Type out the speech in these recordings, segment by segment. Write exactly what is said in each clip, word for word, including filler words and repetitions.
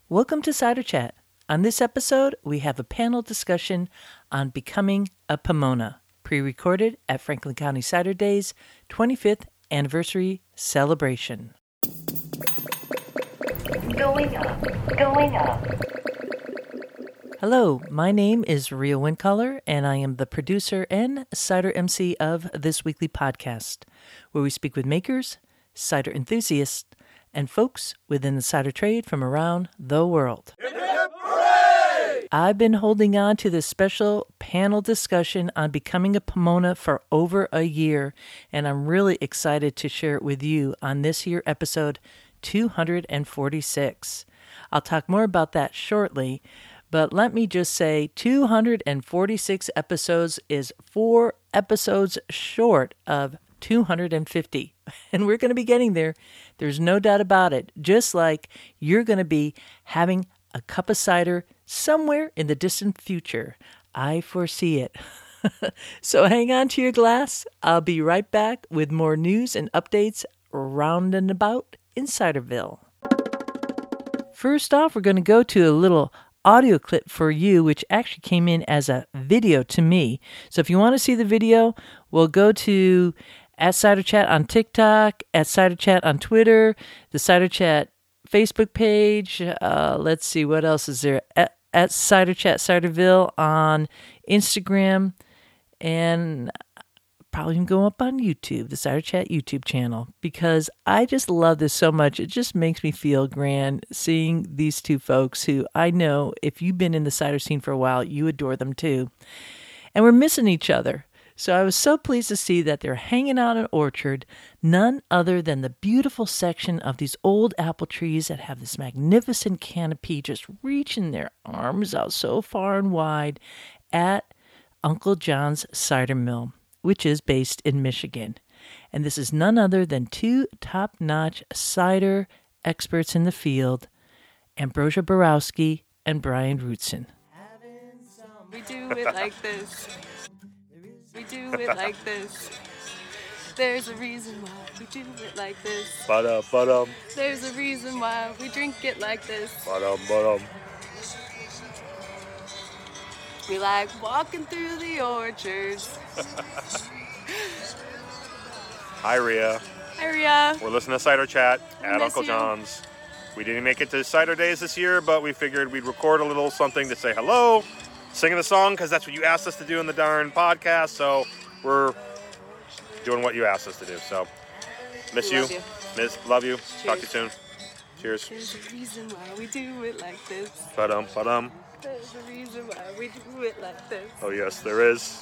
Welcome to Cider Chat. On this episode, we have a panel discussion on becoming a Pomona, pre-recorded at Franklin County Cider Days twenty-fifth Anniversary Celebration. Going up, going up. Hello, my name is Ria Windcaller, and I am the producer and cider M C of this weekly podcast, where we speak with makers, cider enthusiasts, and folks within the cider trade from around the world. Hip, hip, hooray! I've been holding on to this special panel discussion on becoming a Pomona for over a year, and I'm really excited to share it with you on this here episode two hundred forty-six. I'll talk more about that shortly, but let me just say two hundred forty-six episodes is four episodes short of two hundred fifty. And we're going to be getting there. There's no doubt about it. Just like you're going to be having a cup of cider somewhere in the distant future. I foresee it. So hang on to your glass. I'll be right back with more news and updates round and about in Ciderville. First off, we're going to go to a little audio clip for you, which actually came in as a video to me. So if you want to see the video, we'll go to at Cider Chat on TikTok, at Cider Chat on Twitter, the Cider Chat Facebook page. Uh, let's see, what else is there? At, at Cider Chat Ciderville on Instagram, and probably even go up on YouTube, the Cider Chat YouTube channel, because I just love this so much. It just makes me feel grand seeing these two folks who I know, if you've been in the cider scene for a while, you adore them too. And we're missing each other. So I was so pleased to see that they're hanging out in an orchard, none other than the beautiful section of these old apple trees that have this magnificent canopy just reaching their arms out so far and wide at Uncle John's Cider Mill, which is based in Michigan. And this is none other than two top-notch cider experts in the field, Ambrosia Borowski and Brian Rootson. We do it like this. We do it like this. There's a reason why we do it like this. Ba-dum, ba-dum. There's a reason why we drink it like this. Ba-dum, ba-dum. We like walking through the orchards. Hi, Ria. Hi, Ria. We're listening to Cider Chat I at miss Uncle you. John's. We didn't make it to Cider Days this year, but we figured we'd record a little something to say hello, singing the song, because that's what you asked us to do in the darn podcast, so we're doing what you asked us to do. So, miss We you. love you. Miss, love you. Cheers. Talk to you soon. Cheers. There's a reason why we do it like this. Ba-dum, ba-dum. There's a reason why we do it like this. Oh, yes, there is.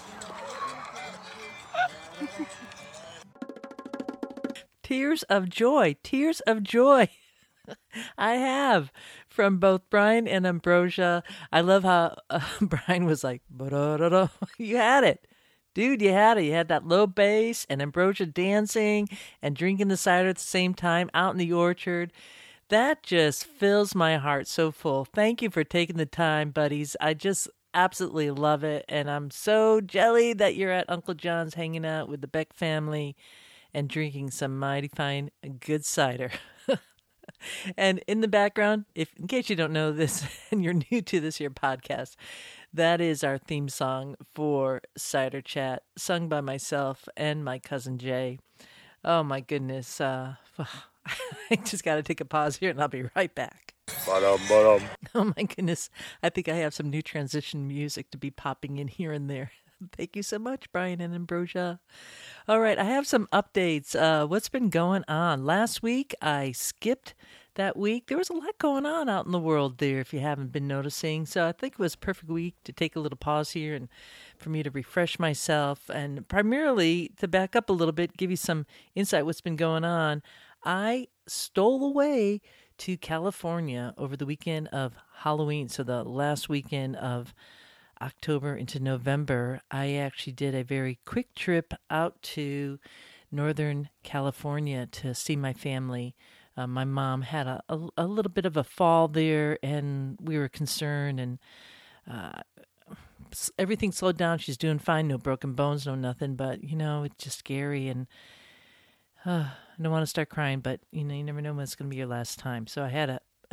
Tears of joy, tears of joy. I have from both Brian and Ambrosia. I love how uh, Brian was like, ba-da-da-da. You had it. Dude, you had it. You had that low bass and Ambrosia dancing and drinking the cider at the same time out in the orchard. That just fills my heart so full. Thank you for taking the time, buddies. I just absolutely love it. And I'm so jelly that you're at Uncle John's hanging out with the Beck family and drinking some mighty fine good cider. And in the background, if in case you don't know this and you're new to this here podcast, that is our theme song for Cider Chat, sung by myself and my cousin Jay. Oh my goodness. Uh, I just got to take a pause here and I'll be right back. Ba-dum, ba-dum. Oh my goodness. I think I have some new transition music to be popping in here and there. Thank you so much, Brian and Ambrosia. All right, I have some updates. Uh, what's been going on? Last week, I skipped that week. There was a lot going on out in the world there, if you haven't been noticing. So I think it was a perfect week to take a little pause here and for me to refresh myself and primarily to back up a little bit, give you some insight what's been going on. I stole away to California over the weekend of Halloween, so the last weekend of October into November. I actually did a very quick trip out to Northern California to see my family. Uh, my mom had a, a, a little bit of a fall there, and we were concerned, and uh, everything slowed down. She's doing fine, no broken bones, no nothing, but, you know, it's just scary, and uh, I don't want to start crying, but, you know, you never know when it's going to be your last time. So I had a,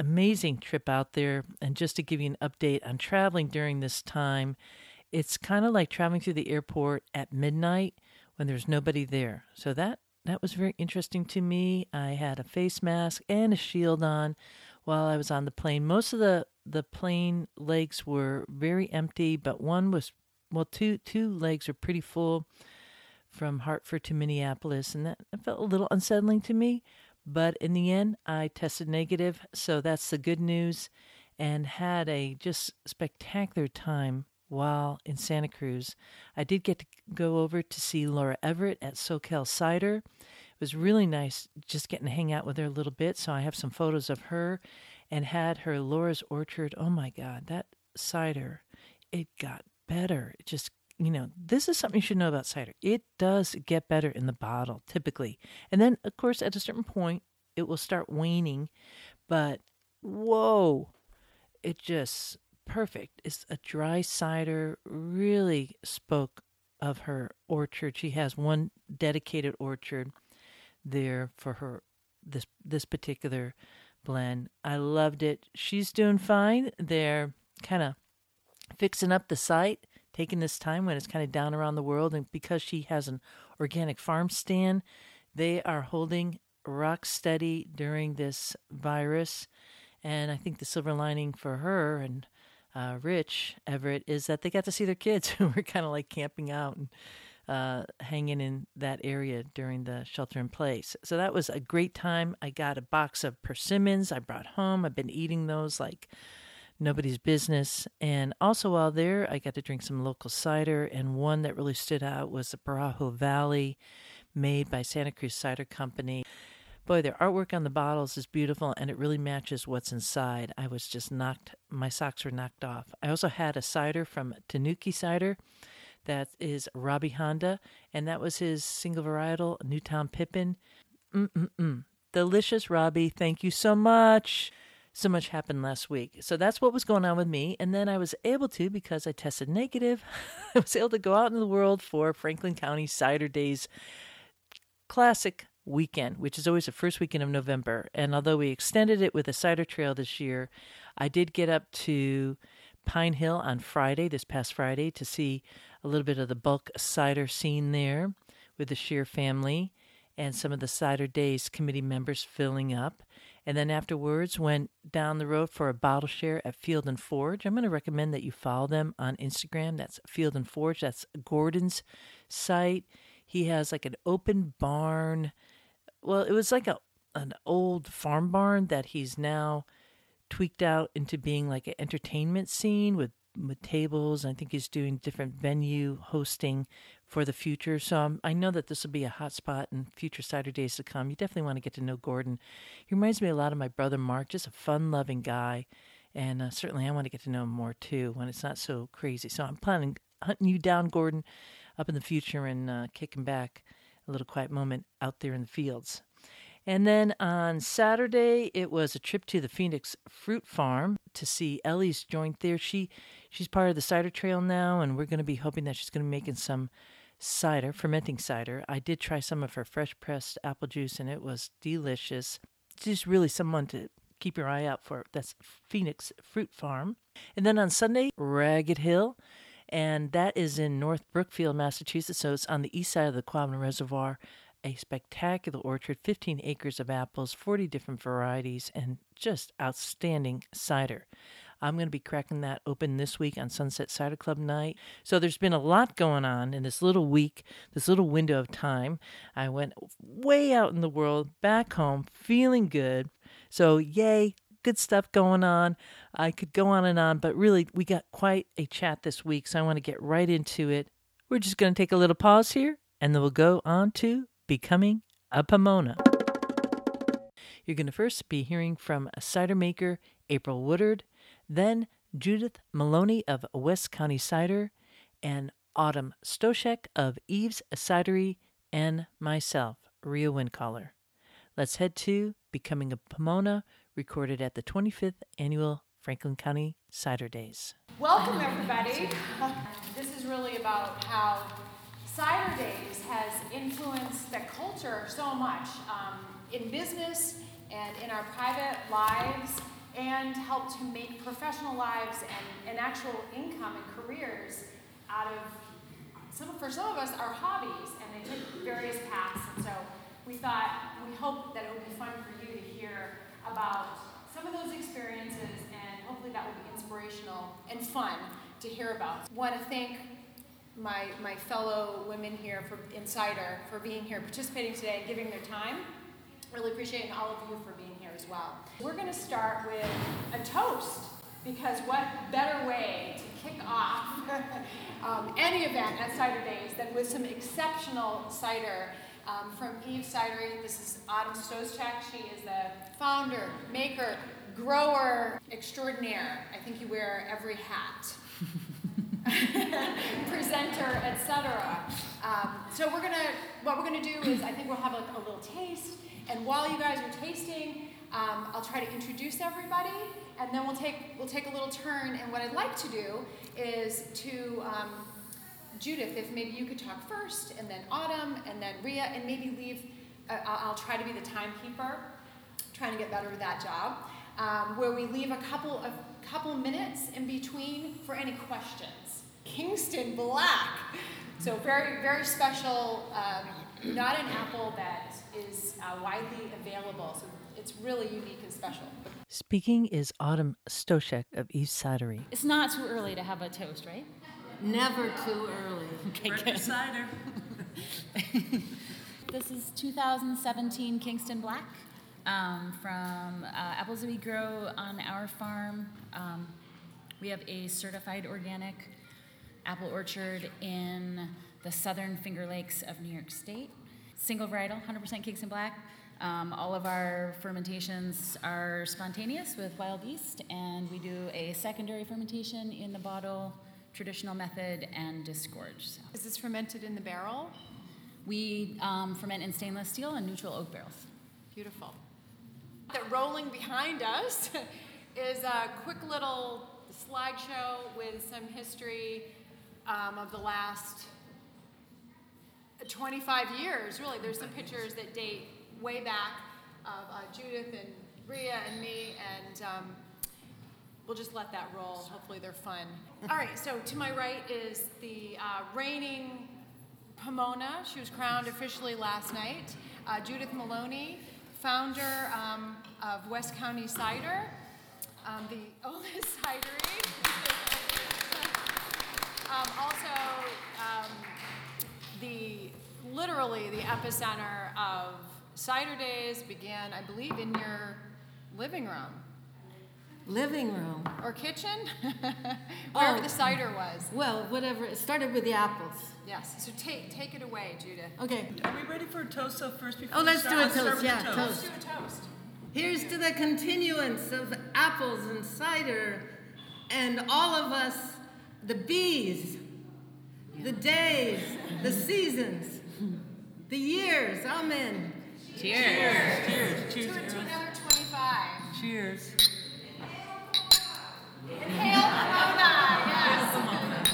amazing trip out there. And just to give you an update on traveling during this time, it's kind of like traveling through the airport at midnight when there's nobody there. So that, that was very interesting to me. I had a face mask and a shield on while I was on the plane. Most of the, the plane legs were very empty, but one was, well, two two legs were pretty full from Hartford to Minneapolis, and that felt a little unsettling to me. But in the end, I tested negative, so that's the good news, and had a just spectacular time while in Santa Cruz. I did get to go over to see Laura Everett at SoCal Cider. It was really nice just getting to hang out with her a little bit, so I have some photos of her and had her Laura's Orchard. Oh my God, that cider, it got better. It just, you know, this is something you should know about cider. It does get better in the bottle, typically. And then, of course, at a certain point, it will start waning, but whoa, it just... perfect. It's a dry cider, really spoke of her orchard. She has one dedicated orchard there for her this this particular blend. I loved it. She's doing fine. They're kind of fixing up the site, taking this time when it's kind of down around the world, and because she has an organic farm stand, they are holding rock steady during this virus. And I think the silver lining for her and Uh, Rich Everett is that they got to see their kids who were kind of like camping out and uh, hanging in that area during the shelter in place. So that was a great time. I got a box of persimmons I brought home. I've been eating those like nobody's business. And also while there, I got to drink some local cider. And one that really stood out was the Barajo Valley, made by Santa Cruz Cider Company. Boy, their artwork on the bottles is beautiful, and it really matches what's inside. I was just knocked, my socks were knocked off. I also had a cider from Tanuki Cider. That is Robbie Honda, and that was his single varietal, Newtown Pippin. Mm-mm-mm. Delicious, Robbie. Thank you so much. So much happened last week. So that's what was going on with me. And then I was able to, because I tested negative, I was able to go out in the world for Franklin County Cider Days Classic weekend, which is always the first weekend of November. And although we extended it with a cider trail this year, I did get up to Pine Hill on Friday, this past Friday, to see a little bit of the bulk cider scene there with the Shear family and some of the Cider Days committee members filling up. And then afterwards went down the road for a bottle share at Field and Forge. I'm going to recommend that you follow them on Instagram. That's Field and Forge. That's Gordon's site. He has like an open barn. Well, it was like a an old farm barn that he's now tweaked out into being like an entertainment scene with, with tables. I think he's doing different venue hosting for the future. So um, I know that this will be a hot spot in future Cider Days to come. You definitely want to get to know Gordon. He reminds me a lot of my brother Mark, just a fun-loving guy. And uh, certainly I want to get to know him more too when it's not so crazy. So I'm planning hunting you down, Gordon, up in the future and uh, kicking back a little quiet moment out there in the fields. And then on Saturday, it was a trip to the Phoenix Fruit Farm to see Ellie's joint there. She she's part of the cider trail now, and we're going to be hoping that she's going to be making some cider, fermenting cider. I did try some of her fresh pressed apple juice, and it was delicious. She's really someone to keep your eye out for. That's Phoenix Fruit Farm. And then on Sunday, Ragged Hill, and that is in North Brookfield, Massachusetts, so it's on the east side of the Quabbin Reservoir. A spectacular orchard, fifteen acres of apples, forty different varieties, and just outstanding cider. I'm going to be cracking that open this week on Sunset Cider Club night. So there's been a lot going on in this little week, this little window of time. I went way out in the world, back home, feeling good. So yay, good stuff going on. I could go on and on, but really we got quite a chat this week, so I want to get right into it. We're just going to take a little pause here, and then we'll go on to Becoming a Pomona. You're going to first be hearing from a cider maker, April Woodard, then Judith Maloney of West County Cider, and Autumn Stoshek of Eve's Cidery, and myself, Rhea Windcaller. Let's head to Becoming a Pomona, recorded at the twenty-fifth Annual Franklin County Cider Days. Welcome, everybody. This is really about how Cider Days has influenced the culture so much um, in business and in our private lives. and help to make professional lives and, and actual income and careers out of, some, for some of us, our hobbies, and they took various paths. And so we thought, we hope that it would be fun for you to hear about some of those experiences, and hopefully that will be inspirational and fun to hear about. I want to thank my, my fellow women here for Insider for being here, participating today, and giving their time. Really appreciating all of you for being here as well. We're going to start with a toast, because what better way to kick off um, any event at Cider Days than with some exceptional cider um, from Eve Cidery. This is Autumn Stoschek. She is the founder, maker, grower extraordinaire. I think you wear every hat. Presenter, et cetera. Um, so we're gonna, what we're gonna do is, I think we'll have a, a little taste, and while you guys are tasting, um, I'll try to introduce everybody, and then we'll take we'll take a little turn. And what I'd like to do is to um, Judith, if maybe you could talk first, and then Autumn, and then Rhea, and maybe leave. Uh, I'll, I'll try to be the timekeeper, trying to get better at that job, um, where we leave a couple of couple minutes in between for any questions. Kingston Black, so very very special. Um, not an apple that is uh, widely available, so it's really unique and special. Speaking is Autumn Stoschek of Eve Cidery. It's not too early to have a toast, right? Never too early. Okay, good. Cider. This is two thousand seventeen Kingston Black um, from uh, apples that we grow on our farm. Um, we have a certified organic apple orchard in the southern Finger Lakes of New York State. Single varietal, one hundred percent Kingston Black. Um, all of our fermentations are spontaneous with wild yeast, and we do a secondary fermentation in the bottle, traditional method, and disgorge. So Is this fermented in the barrel? we um, ferment in stainless steel and neutral oak barrels. Beautiful. That rolling behind us is a quick little slideshow with some history um, of the last twenty-five years. Really, there's some pictures that date way back of uh, Judith and Rhea and me, and um, we'll just let that roll. Hopefully they're fun. All right, so to my right is the uh, reigning Pomona. She was crowned officially last night. Uh, Judith Maloney, founder um, of West County Cider, um, the oldest cidery. um, also, um, the literally the epicenter of Cider Days began, I believe, in your living room. Living room. Or kitchen? Wherever Oh. the cider was. Well, whatever. It started with the apples. Yes. So take take it away, Judith. Okay. Are we ready for a toast so first before Oh, we let's start? do a Let's start toast, with yeah, the toast. Let's do a toast. Here's to the continuance of apples and cider and all of us, the bees, the days, the seasons, the years. Amen. Cheers. Cheers. To, Cheers. to everyone. another twenty-five. Cheers. Inhale Pomona, yes.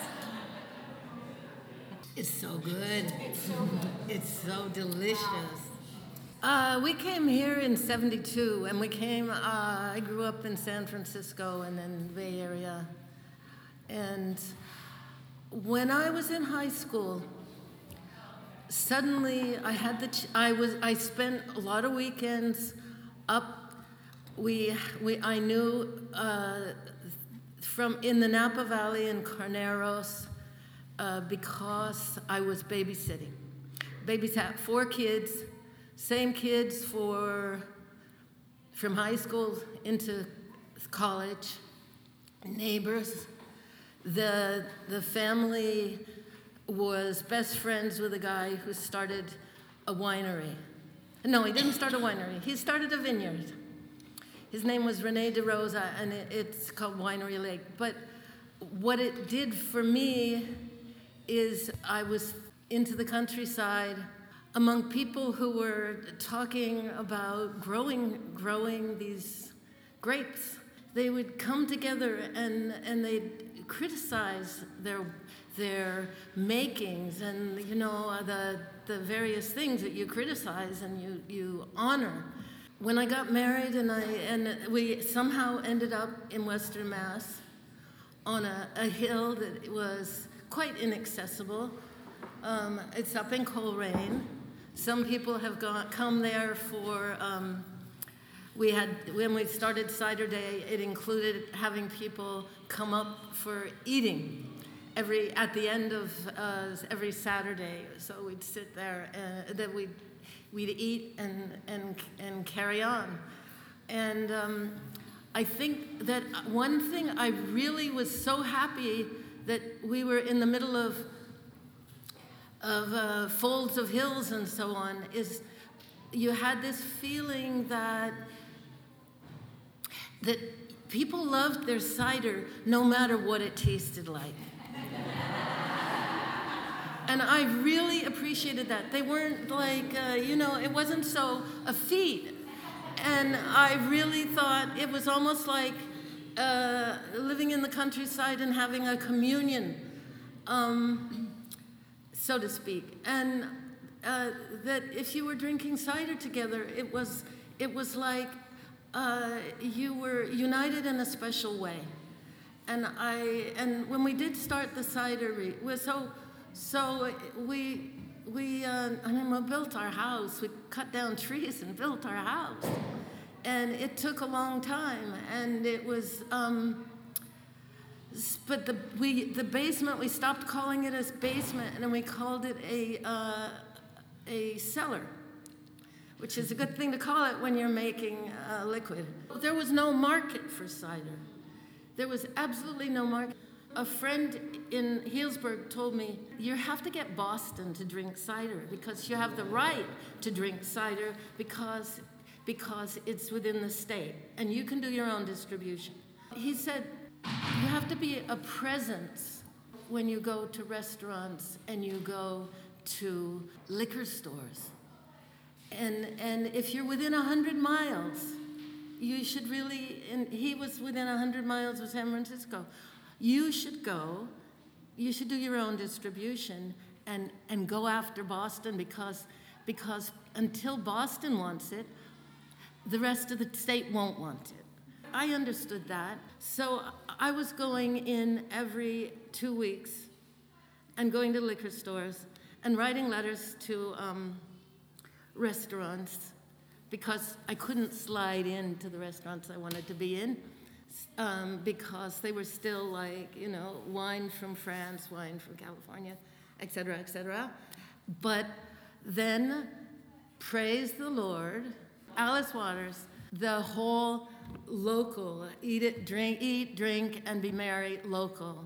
It's so good. It's so good. It's so delicious. Uh, we came here in seventy-two, and we came, uh, I grew up in San Francisco and then the Bay Area. And when I was in high school, suddenly I had the, ch- I was, I spent a lot of weekends up, we, we, I knew uh, from in the Napa Valley in Carneros, uh, because I was babysitting. Babysat four kids, same kids for from high school into college, neighbors. The the family was best friends with a guy who started a winery. No, he didn't start a winery. He started a vineyard. His name was Rene de Rosa, and it, it's called Winery Lake. But what it did for me is I was into the countryside among people who were talking about growing growing these grapes. They would come together and, and they'd criticize their their makings and, you know, the the various things that you criticize and you, you honor. when I got married and I and we somehow ended up in Western Mass on a, a hill that was quite inaccessible. Um, it's up in Coleraine. Some people have gone, come there for, um, we had, when we started Cider Day, it included having people come up for eating every, at the end of uh, every Saturday. So we'd sit there and then we'd, we'd eat and, and, and carry on. And um, I think that one thing I really was so happy that we were in the middle of of uh, folds of hills and so on, is you had this feeling that that people loved their cider no matter what it tasted like. And I really appreciated that. They weren't like, uh, you know, it wasn't so effete. And I really thought it was almost like uh, living in the countryside and having a communion. Um, so to speak, and uh, that if you were drinking cider together, it was it was like uh, you were united in a special way. And I and when we did start the cidery, we so so we we uh, I mean we built our house. We cut down trees and built our house, and it took a long time, and it was. Um, But the we the basement, we stopped calling it a basement, and then we called it a uh, a cellar, which is a good thing to call it when you're making uh, liquid. There was no market for cider. There was absolutely no market. A friend in Healdsburg told me, you have to get Boston to drink cider because you have the right to drink cider because because it's within the state, and you can do your own distribution. He said, you have to be a presence when you go to restaurants and you go to liquor stores. And and if you're within one hundred miles, you should really, and he was within one hundred miles of San Francisco, you should go, you should do your own distribution and, and go after Boston because, because until Boston wants it, the rest of the state won't want it. I understood that. So I was going in every two weeks and going to liquor stores and writing letters to um, restaurants because I couldn't slide into the restaurants I wanted to be in um, because they were still like, you know, wine from France, wine from California, et cetera, et cetera. But then, praise the Lord, Alice Waters, the whole local, eat it, drink, eat, drink, and be merry, local.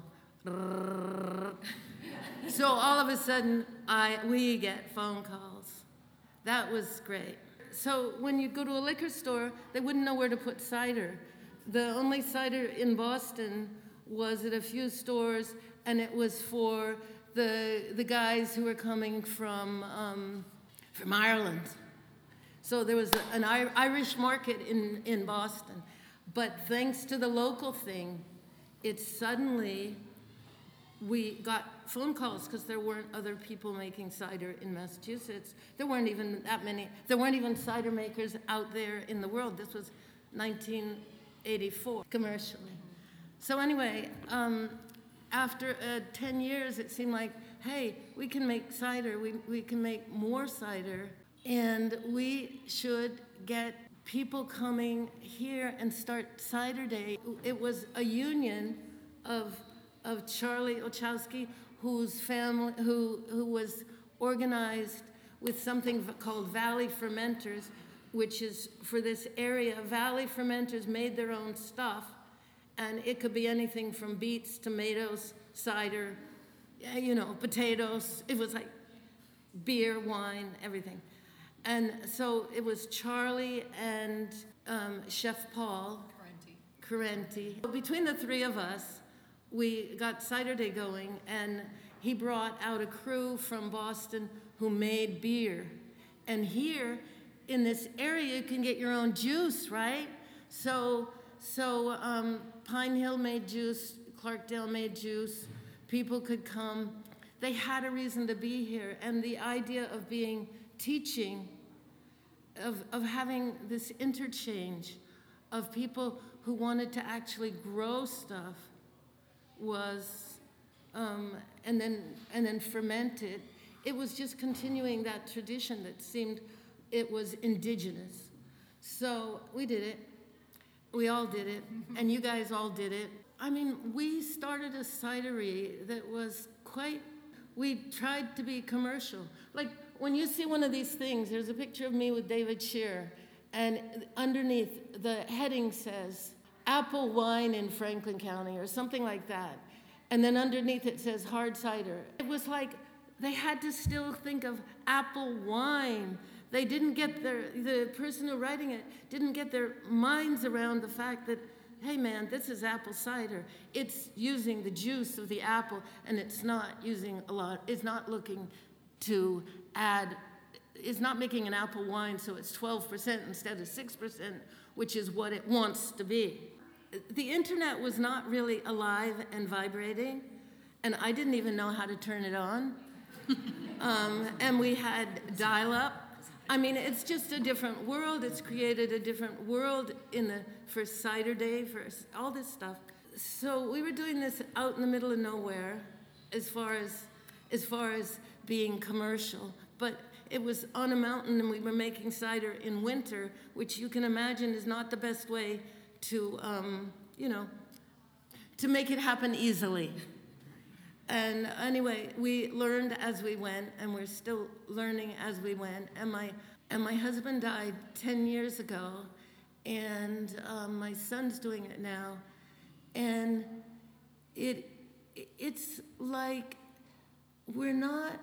So all of a sudden, I we get phone calls. That was great. So when you go to a liquor store, they wouldn't know where to put cider. The only cider in Boston was at a few stores, and it was for the the guys who were coming from um, from Ireland. So there was a, an Irish market in, in Boston. But thanks to the local thing, it suddenly, we got phone calls because there weren't other people making cider in Massachusetts. There weren't even that many, there weren't even cider makers out there in the world. This was nineteen eighty-four, commercially. So anyway, um, after uh, ten years, it seemed like, hey, we can make cider, we, we can make more cider, and we should get people coming here and start Cider Day. It was a union of of Charlie Olszewski, whose family, who who was organized with something called Valley Fermenters, which is for this area. Valley Fermenters made their own stuff, and it could be anything from beets, tomatoes, cider, you know, potatoes. It was like beer, wine, everything. And so it was Charlie and um, Chef Paul Carenti. Between the three of us, we got Cider Day going, and he brought out a crew from Boston who made beer. And here in this area, you can get your own juice, right? So, so um, Pine Hill made juice, Clarkdale made juice. People could come. They had a reason to be here, and the idea of being teaching of, of having this interchange of people who wanted to actually grow stuff was, um, and then and then ferment it. It was just continuing that tradition that seemed it was indigenous. So we did it. We all did it, and you guys all did it. I mean, we started a cidery that was quite, we tried to be commercial. Like, when you see one of these things, there's a picture of me with David Shear, and underneath the heading says, apple wine in Franklin County, or something like that. And then underneath it says hard cider. It was like, they had to still think of apple wine. They didn't get their, the person who writing it didn't get their minds around the fact that, hey man, this is apple cider. It's using the juice of the apple, and it's not using a lot, it's not looking to add, it's not making an apple wine so it's twelve percent instead of six percent, which is what it wants to be. The internet was not really alive and vibrating, and I didn't even know how to turn it on. um, and we had dial-up. I mean, it's just a different world. It's created a different world in the for Cider Day, for all this stuff. So we were doing this out in the middle of nowhere, as far as as far as being commercial. But it was on a mountain, and we were making cider in winter, which you can imagine is not the best way to, um, you know, to make it happen easily. And anyway, we learned as we went, and we're still learning as we went. And my and my husband died ten years ago, and um, my son's doing it now. And it it's like we're not,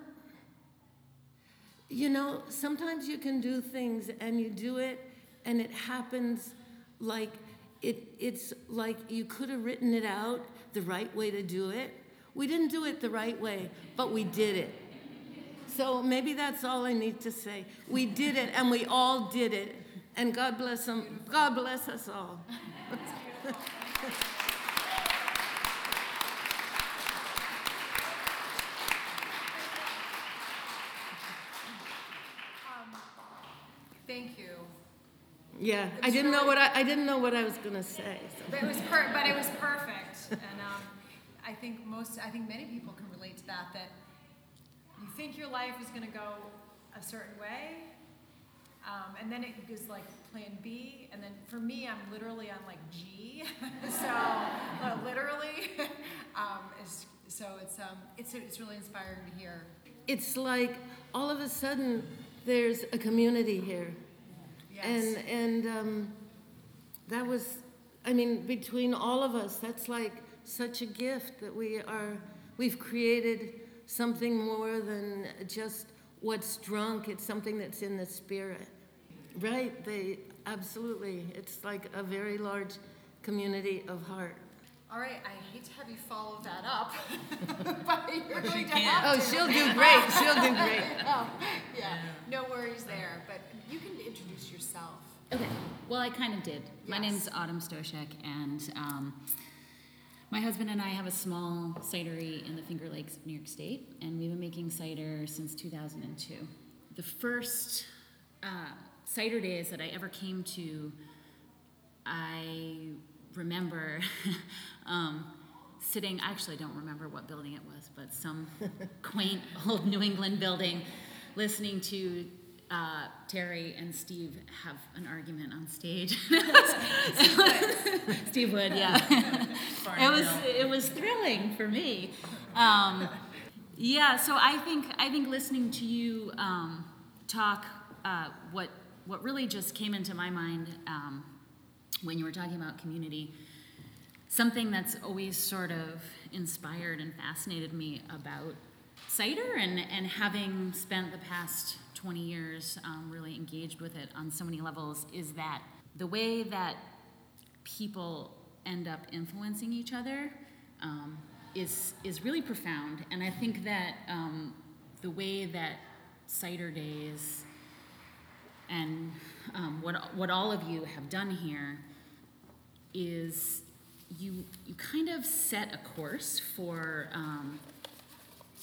you know, sometimes you can do things and you do it, and it happens like it it's like you could have written it out the right way to do it. We didn't do it the right way, but we did it. So maybe that's all I need to say. We did it, and we all did it. And God bless them. God bless us all. Thank you. Yeah, I didn't know what I, I didn't know what I was gonna say. So. But it was per- but it was perfect, and um, I think most, I think many people can relate to that. That you think your life is gonna go a certain way, um, and then it goes like Plan B, and then for me, I'm literally on like G, so uh, literally, um, it's, so it's um, it's it's really inspiring to hear. It's like all of a sudden there's a community here. Yes. And and um, that was, I mean, between all of us, that's like such a gift that we are, we've created something more than just what's drunk. It's something that's in the spirit. Right, they, absolutely. It's like a very large community of heart. All right, I hate to have you follow that up, but you're She going to can't. have Oh, to. she'll do great, she'll do great. Oh, yeah, no worries there, but you can introduce yourself. Okay. Well, I kind of did. My Yes. name's Autumn Stoshek, and um, my husband and I have a small cidery in the Finger Lakes of New York State, and we've been making cider since two thousand two. The first uh, cider days that I ever came to, I remember um, sitting, I actually don't remember what building it was, but some quaint old New England building, listening to uh, Terry and Steve have an argument on stage. Steve Wood, yeah. it was it was thrilling for me. Um, yeah, so I think I think listening to you um, talk, uh, what what really just came into my mind um, when you were talking about community, something that's always sort of inspired and fascinated me about cider, and, and having spent the past twenty years um, really engaged with it on so many levels, is that the way that people end up influencing each other um, is is really profound. And I think that um, the way that Cider Days and um, what what all of you have done here is you you kind of set a course for um,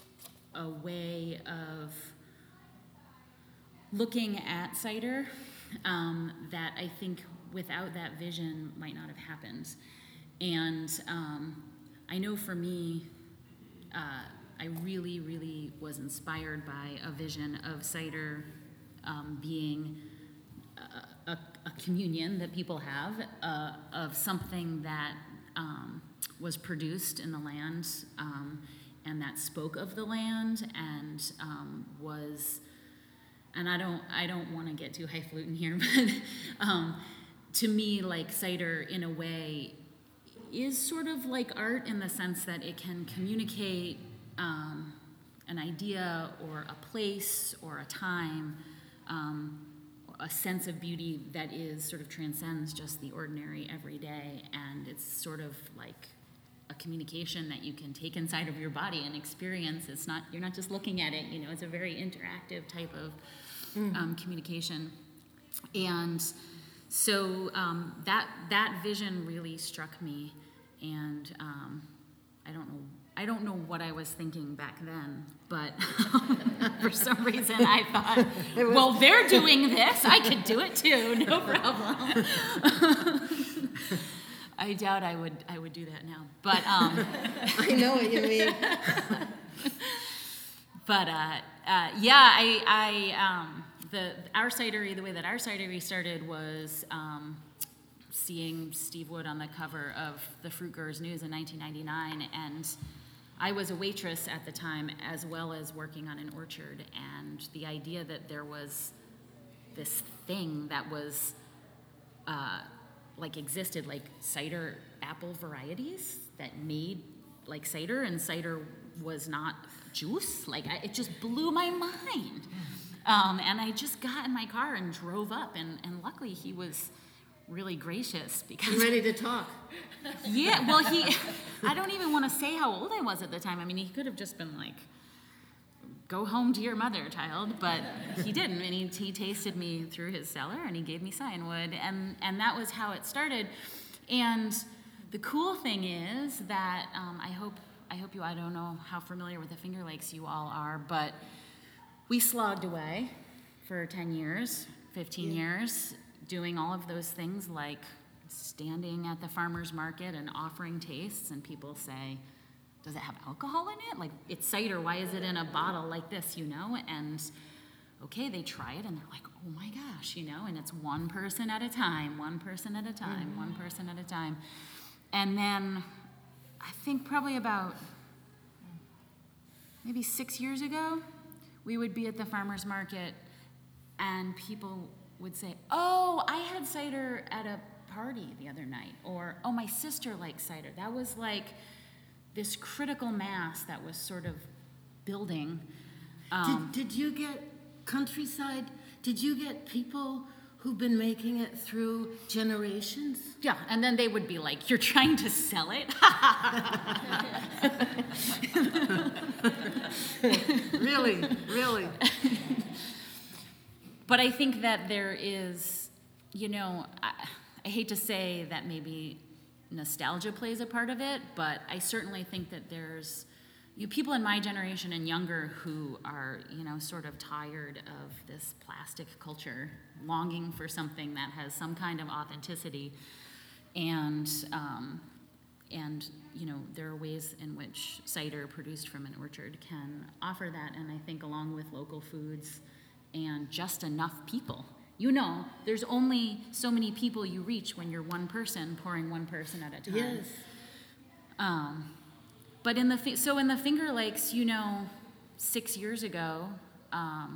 a way of looking at cider um, that I think without that vision might not have happened. And um, I know for me, uh, I really, really was inspired by a vision of cider um, being a, a, a communion that people have, uh, of something that um, was produced in the land um, and that spoke of the land and um, was, and I don't, I don't want to get too highfalutin here, but um, to me, like cider in a way is sort of like art in the sense that it can communicate um, an idea or a place or a time, um, a sense of beauty that is sort of transcends just the ordinary everyday, and it's sort of like a communication that you can take inside of your body and experience. It's not, you're not just looking at it, you know, it's a very interactive type of mm-hmm. um, communication. And so um, that that vision really struck me, and um, I don't know I don't know what I was thinking back then, but for some reason I thought, well, they're doing this, I could do it too, no problem. I doubt I would I would do that now, but um, I know what you mean. But uh, uh, yeah, I I. Um, The, our cidery, the way that our cidery started was um, seeing Steve Wood on the cover of the Fruit Growers News in nineteen ninety-nine, and I was a waitress at the time as well as working on an orchard, and the idea that there was this thing that was uh, like existed, like cider apple varieties that made like cider, and cider was not juice, like I, it just blew my mind. Um, and I just got in my car and drove up, and, and luckily he was really gracious because... Ready to talk. Yeah, well, he... I don't even want to say how old I was at the time. I mean, he could have just been like, go home to your mother, child, but he didn't, and he, he tasted me through his cellar, and he gave me Cyanwood, and, and that was how it started. And the cool thing is that um, I hope I hope you, I don't know how familiar with the Finger Lakes you all are, but we slogged away for ten years, fifteen yeah. years, doing all of those things like standing at the farmer's market and offering tastes, and people say, does it have alcohol in it? Like, it's cider, why is it in a bottle like this, you know? And okay, they try it and they're like, oh my gosh, you know, and it's one person at a time, one person at a time, mm-hmm. one person at a time. And then I think probably about maybe six years ago, we would be at the farmer's market and people would say, oh, I had cider at a party the other night, or oh, my sister likes cider. That was like this critical mass that was sort of building. Um, did, did you get countryside, did you get people who've been making it through generations? Yeah, and then they would be like, you're trying to sell it? Really, really. But I think that there is, you know, I, I hate to say that maybe nostalgia plays a part of it, but I certainly think that there's you people in my generation and younger who are, you know, sort of tired of this plastic culture, longing for something that has some kind of authenticity, and um, and you know, there are ways in which cider produced from an orchard can offer that, and I think along with local foods and just enough people. You know, there's only so many people you reach when you're one person pouring one person at a time. Yes. Um, but in the so in the Finger Lakes, you know, six years ago, um,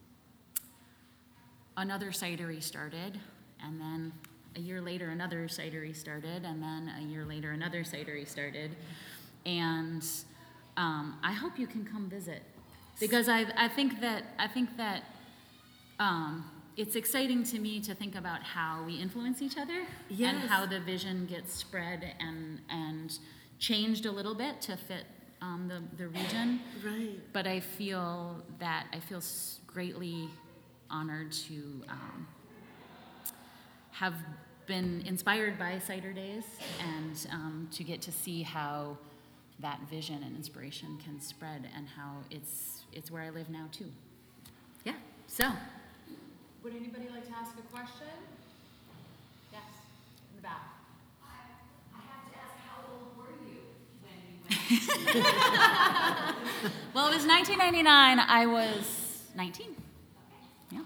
another cidery started, and then a year later another cidery started, and then a year later another cidery started, and um, I hope you can come visit, because I I think that I think that. Um, It's exciting to me to think about how we influence each other, yes. and how the vision gets spread and and changed a little bit to fit um, the the region. Right. But I feel that I feel greatly honored to um, have been inspired by Cider Days, and um, to get to see how that vision and inspiration can spread, and how it's it's where I live now too. Yeah. So. Would anybody like to ask a question? Yes, in the back. Well, it was nineteen ninety-nine. I was nineteen. Yeah.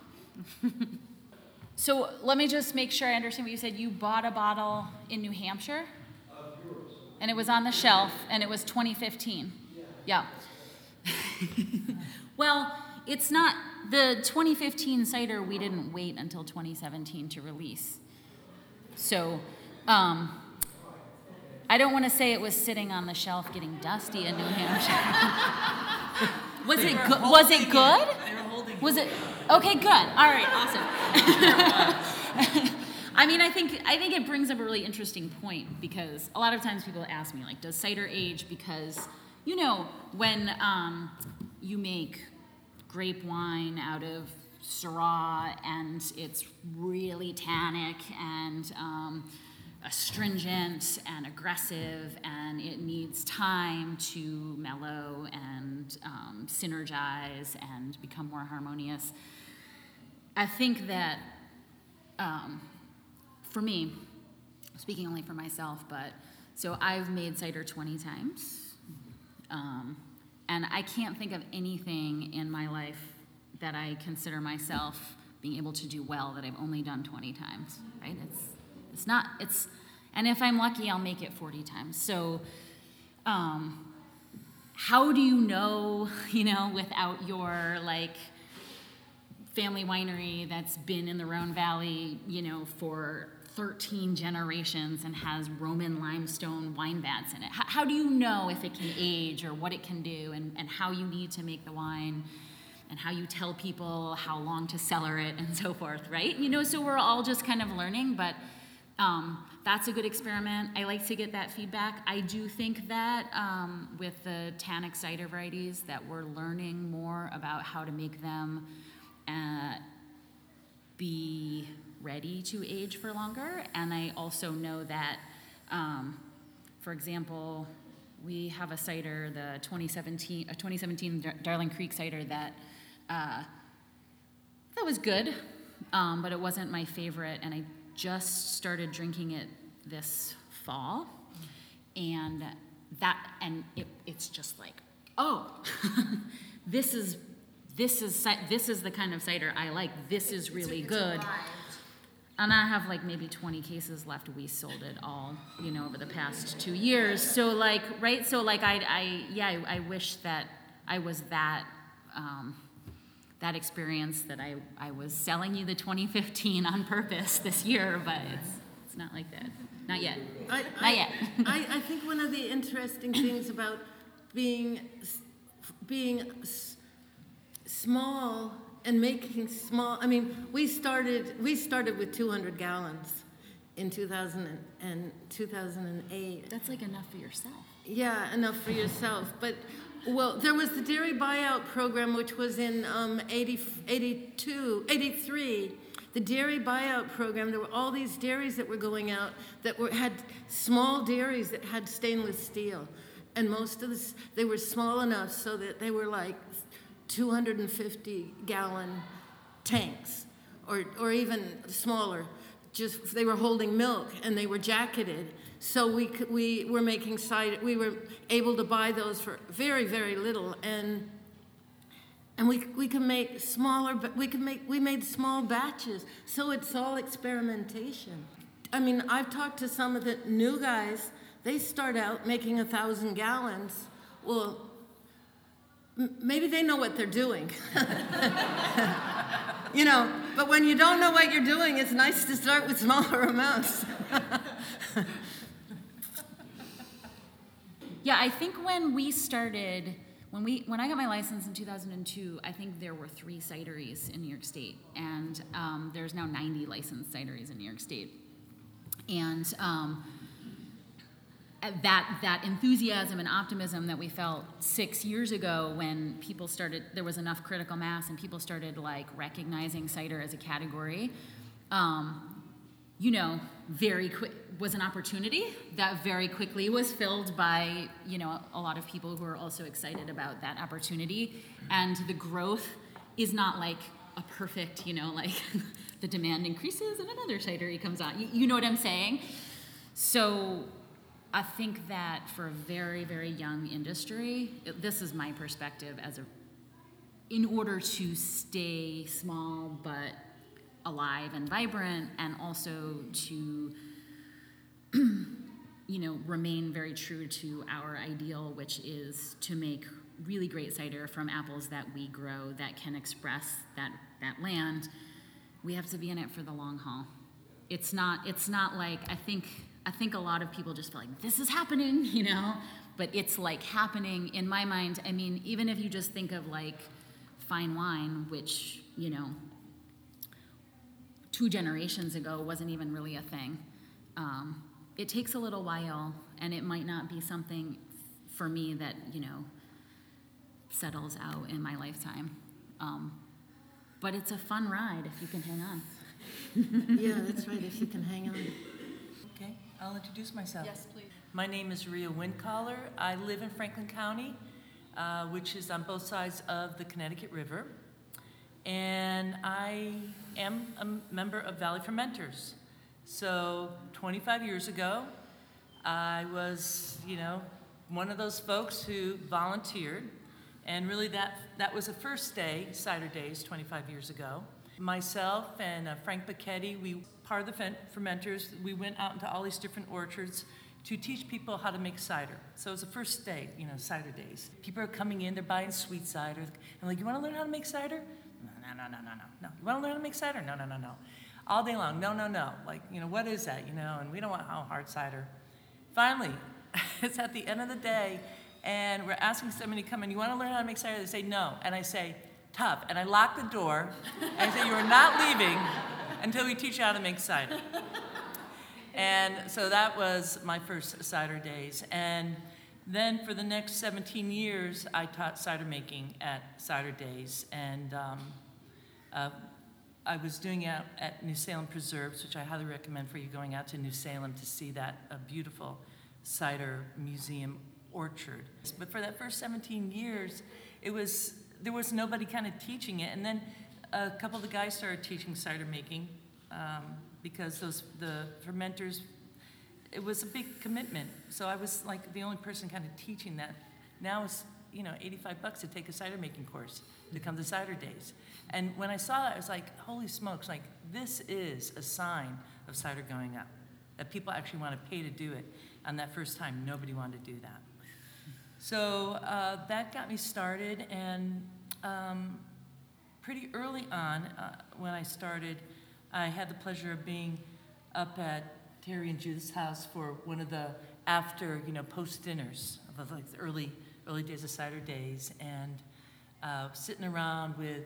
So let me just make sure I understand what you said. You bought a bottle in New Hampshire? Of yours. And it was on the shelf, and it was twenty fifteen. Yeah. Yeah. Well, it's not, the twenty fifteen cider, we didn't wait until twenty seventeen to release. So, um, I don't want to say it was sitting on the shelf getting dusty in New Hampshire. Was it good? Was it good? Was it okay? Good. All right. Awesome. I mean, I think I think it brings up a really interesting point, because a lot of times people ask me, like, does cider age? Because, you know, when um, you make grape wine out of Syrah and it's really tannic and um, astringent and aggressive, and it needs time to mellow and um, synergize and become more harmonious. I think that, um, for me, speaking only for myself, but so I've made cider twenty times, um, and I can't think of anything in my life that I consider myself being able to do well that I've only done twenty times, right? It's It's not, it's, and if I'm lucky, I'll make it forty times. So, um, how do you know, you know, without your, like, family winery that's been in the Rhone Valley, you know, for thirteen generations and has Roman limestone wine vats in it? How, how do you know if it can age or what it can do, and, and how you need to make the wine, and how you tell people how long to cellar it and so forth, right? You know, so we're all just kind of learning, but um, that's a good experiment. I like to get that feedback. I do think that um, with the tannic cider varieties that we're learning more about how to make them uh, be ready to age for longer. And I also know that, um, for example, we have a cider, the twenty seventeen, a twenty seventeen Dar- Darling Creek cider that uh, that was good, um, but it wasn't my favorite, and I just started drinking it this fall, and that and it, it's just like, oh, this is this is this is the kind of cider I like. This is really it's, it's good. And I have like maybe twenty cases left. We sold it all, you know, over the past two years. So like, right? So like, I, I yeah, I, I wish that I was that, um, that experience that I, I was selling you the twenty fifteen on purpose this year, but it's it's not like that. Not yet. I, not I, yet. I, I think one of the interesting things about being being s- small and making small, I mean, we started we started with two hundred gallons in two thousand and two thousand eight. That's like enough for yourself. Yeah, enough for yourself. But, well, there was the dairy buyout program, which was in um, eighty, eighty-two, eighty-three. The dairy buyout program, there were all these dairies that were going out that were had small dairies that had stainless steel. And most of this, they were small enough so that they were like two hundred fifty gallon tanks, or or even smaller. Just they were holding milk and they were jacketed. So we could, we were making cider. We were able to buy those for very very little, and and we we could make smaller. But we could make we made small batches. So it's all experimentation. I mean, I've talked to some of the new guys. They start out making a thousand gallons. Well, m- maybe they know what they're doing. You know, but when you don't know what you're doing, it's nice to start with smaller amounts. Yeah, I think when we started, when we when I got my license in two thousand two, I think there were three cideries in New York State, and um, there's now ninety licensed cideries in New York State, and um, that that enthusiasm and optimism that we felt six years ago when people started, there was enough critical mass and people started like recognizing cider as a category, um, you know, very quick was an opportunity that very quickly was filled by, you know, a lot of people who are also excited about that opportunity. And the growth is not like a perfect, you know, like the demand increases and another cidery comes on. You, you know what I'm saying? So I think that for a very, very young industry, this is my perspective as a, in order to stay small but alive and vibrant, and also to, you know, remain very true to our ideal, which is to make really great cider from apples that we grow that can express that, that land. We have to be in it for the long haul. It's not, it's not like, I think, I think a lot of people just feel like this is happening, you know, but it's like happening in my mind. I mean, even if you just think of like fine wine, which, you know, two generations ago wasn't even really a thing. Um, it takes a little while, and it might not be something for me that, you know, settles out in my lifetime. Um, but it's a fun ride if you can hang on. Yeah, that's right, if you can hang on. Okay, I'll introduce myself. Yes, please. My name is Rhea Windcaller. I live in Franklin County, uh, which is on both sides of the Connecticut River. And I am a member of Valley Fermenters. So twenty-five years ago, I was, you know, one of those folks who volunteered. And really that, that was the first day, Cider Days, twenty-five years ago. Myself and uh, Frank Bacchetti, we, part of the fermenters, we went out into all these different orchards to teach people how to make cider. So it was the first day, you know, Cider Days. People are coming in, they're buying sweet cider. I'm like, you want to learn how to make cider? No, no, no, no, no, no. You want to learn how to make cider? No, no, no, no. All day long, no, no, no. Like, you know, what is that, you know? And we don't want oh, hard cider. Finally, it's at the end of the day, and we're asking somebody to come in, you want to learn how to make cider? They say no. And I say, tough. And I lock the door, and I say, you are not leaving until we teach you how to make cider. And so that was my first Cider Days. And then for the next seventeen years, I taught cider making at Cider Days. And um, uh, I was doing it at New Salem Preserves, which I highly recommend for you going out to New Salem to see that a beautiful cider museum orchard. But for that first seventeen years, it was there was nobody kind of teaching it. And then a couple of the guys started teaching cider making um, because those the fermenters, it was a big commitment. So I was like the only person kind of teaching that. Now it's, you know, eighty-five bucks to take a cider making course to come to Cider Days. And when I saw that, I was like, holy smokes, like this is a sign of cider going up, that people actually want to pay to do it. And that first time, nobody wanted to do that. So uh, that got me started, and um, pretty early on, uh, when I started, I had the pleasure of being up at Terry and Judith's house for one of the after, you know, post dinners of like the early, early days of Cider Days, and uh, sitting around with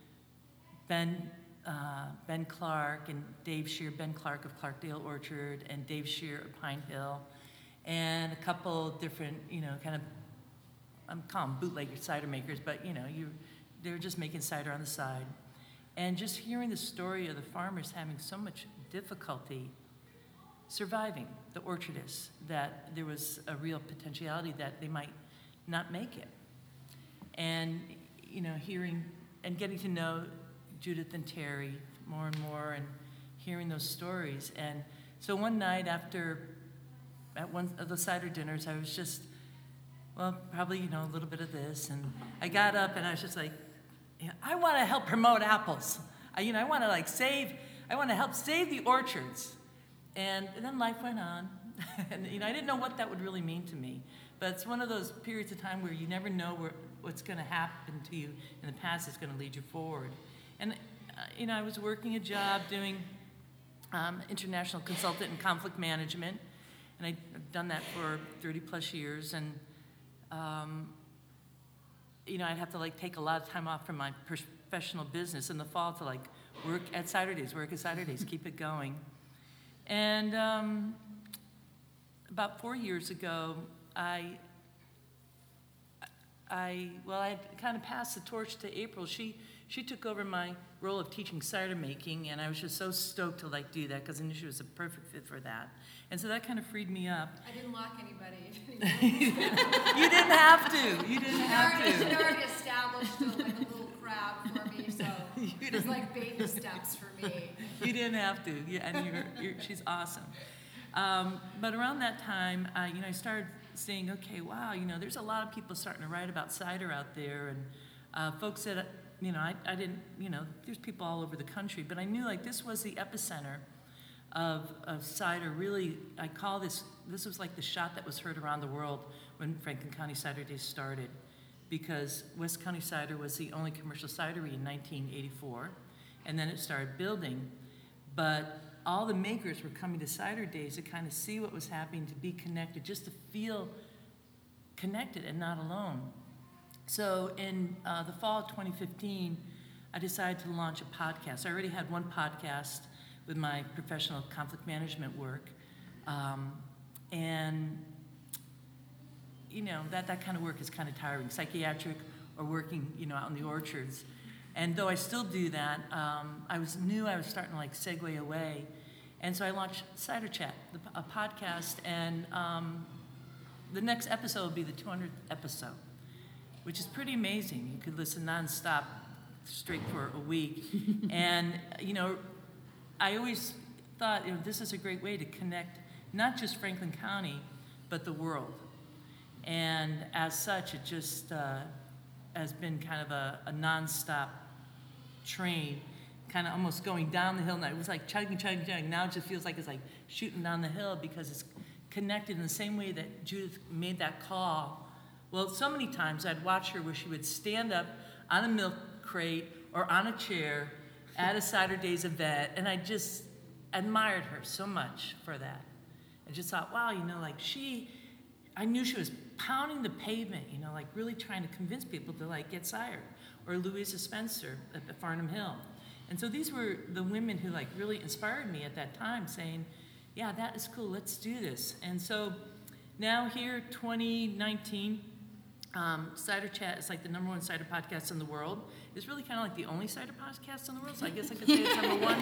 Ben, uh, Ben Clark and Dave Shear, Ben Clark of Clarkdale Orchard, and Dave Shear of Pine Hill, and a couple different, you know, kind of, I'm calling them bootleg cider makers, but you know, you, they're just making cider on the side. And just hearing the story of the farmers having so much difficulty surviving, the orchardists, that there was a real potentiality that they might not make it. And, you know, hearing and getting to know Judith and Terry more and more, and hearing those stories. And so one night after, at one of the cider dinners, I was just, well, probably, you know, a little bit of this, and I got up and I was just like, you know, I want to help promote apples. I, you know, I want to like save, I want to help save the orchards. And, and then life went on, and you know, I didn't know what that would really mean to me. But it's one of those periods of time where you never know where, what's going to happen to you in the past that's going to lead you forward. And uh, you know, I was working a job doing um, international consultant in conflict management, and I'd done that for thirty plus years. And um, you know, I'd have to like take a lot of time off from my professional business in the fall to like work at Cider Days, work at Cider Days, keep it going. And um, about four years ago, I, I, well, I kind of passed the torch to April. She, she took over my role of teaching cider making, and I was just so stoked to like do that because I knew she was a perfect fit for that. And so that kind of freed me up. I didn't lock anybody. You didn't have to. You didn't have She to. already established a, like a little crowd for me, so You no was like baby steps for me. You didn't have to. Yeah, and you're, you're, she's awesome. Um, but around that time, I, you know, I started saying, okay, wow, you know, there's a lot of people starting to write about cider out there, and uh, folks that, you know, I, I didn't, you know, there's people all over the country, but I knew like this was the epicenter of, of cider. Really, I call this, this was like the shot that was heard around the world when Franklin County Cider Days started, because West County Cider was the only commercial cidery in nineteen eighty-four, and then it started building. But all the makers were coming to Cider Days to kind of see what was happening, to be connected, just to feel connected and not alone. So in uh, the fall of twenty fifteen, I decided to launch a podcast. I already had one podcast with my professional conflict management work. Um, and, you know, that, that kind of work is kind of tiring, psychiatric or working, you know, out in the orchards. And though I still do that, um, I was knew I was starting to like segue away. And so I launched Cider Chat, the, a podcast, and um, the next episode will be the two hundredth episode, which is pretty amazing. You could listen nonstop, straight for a week. And, you know, I always thought, you know, this is a great way to connect not just Franklin County, but the world. And as such, it just uh, has been kind of a, a nonstop train, kind of almost going down the hill. Now it was like chugging, chugging, chugging. Now it just feels like it's like shooting down the hill because it's connected in the same way that Judith made that call. Well, so many times I'd watch her where she would stand up on a milk crate or on a chair at a Cider Days event, and I just admired her so much for that. I just thought, wow, you know, like she, I knew she was pounding the pavement, you know, like really trying to convince people to like get cider, or Louisa Spencer at the Farnham Hill. And so these were the women who like really inspired me at that time, saying, yeah, that is cool, let's do this. And so now here, twenty nineteen, um, Cider Chat is like the number one cider podcast in the world. It's really kind of like the only cider podcast in the world, so I guess I could say it's number one.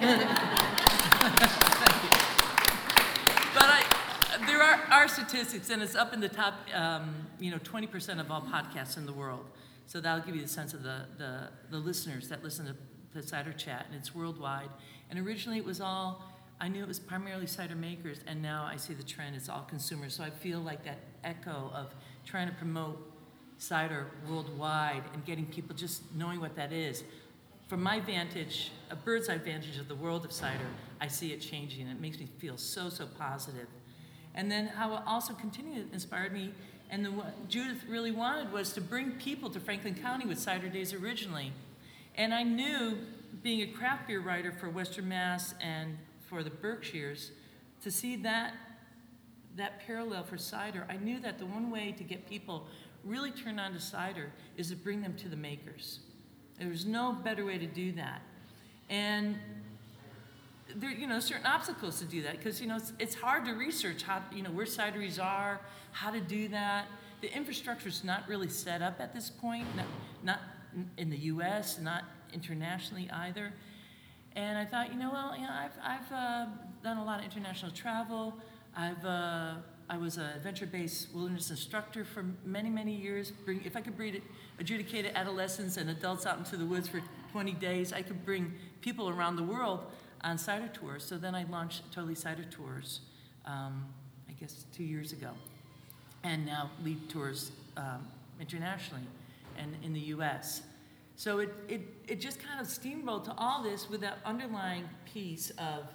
But I, there are, are statistics, and it's up in the top, um, you know, twenty percent of all podcasts in the world. So that'll give you the sense of the, the, the listeners that listen to the Cider Chat, and it's worldwide. And originally it was all, I knew it was primarily cider makers, and now I see the trend, it's all consumers. So I feel like that echo of trying to promote cider worldwide and getting people just knowing what that is. From my vantage, a bird's eye vantage of the world of cider, I see it changing, and it makes me feel so, so positive. And then how it also continued inspired me, and the, what Judith really wanted was to bring people to Franklin County with Cider Days originally. And I knew, being a craft beer writer for Western Mass and for the Berkshires, to see that, that parallel for cider, I knew that the one way to get people really turned on to cider is to bring them to the makers. There was no better way to do that. And there, you know, certain obstacles to do that, because, you know, it's, it's hard to research how, you know, where cideries are, how to do that. The infrastructure's not really set up at this point, not, not in the U S, not internationally either. And I thought, you know, well, you know, I've, I've uh, done a lot of international travel. I've, uh, I was an adventure-based wilderness instructor for many, many years. Bring, if I could bring adjudicated adolescents and adults out into the woods for twenty days, I could bring people around the world on cider tours. So then I launched Totally Cider Tours, um, I guess two years ago, and now lead tours um, internationally and in the U S. So it, it, it just kind of steamrolled to all this with that underlying piece of